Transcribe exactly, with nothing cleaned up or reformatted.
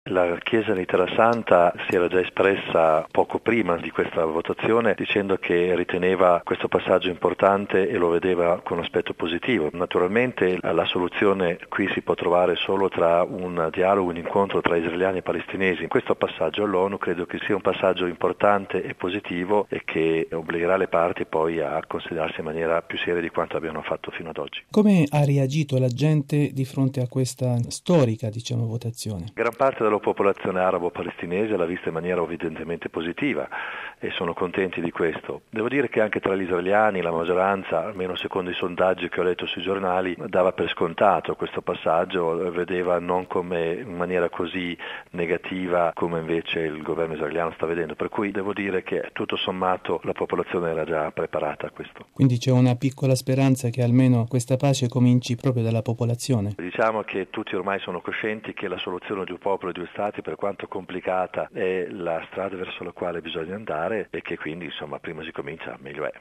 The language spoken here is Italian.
La Chiesa di Terra Santa si era già espressa poco prima di questa votazione dicendo che riteneva questo passaggio importante e lo vedeva con aspetto positivo. Naturalmente la soluzione qui si può trovare solo tra un dialogo, un incontro tra israeliani e palestinesi. Questo passaggio all'ONU credo che sia un passaggio importante e positivo e che obbligherà le parti poi a considerarsi in maniera più seria di quanto abbiano fatto fino ad oggi. Come ha reagito la gente di fronte a questa storica, diciamo, votazione? Gran parte della popolazione arabo-palestinese l'ha vista in maniera evidentemente positiva e sono contenti di questo. Devo dire che anche tra gli israeliani la maggioranza, almeno secondo i sondaggi che ho letto sui giornali, dava per scontato questo passaggio, vedeva non come in maniera così negativa come invece il governo israeliano sta vedendo, per cui devo dire che tutto sommato la popolazione era già preparata a questo. Quindi c'è una piccola speranza che almeno questa pace cominci proprio dalla popolazione? Diciamo che tutti ormai sono coscienti che la soluzione di un popolo e di due stati, per quanto complicata, è la strada verso la quale bisogna andare e che quindi insomma prima si comincia meglio è.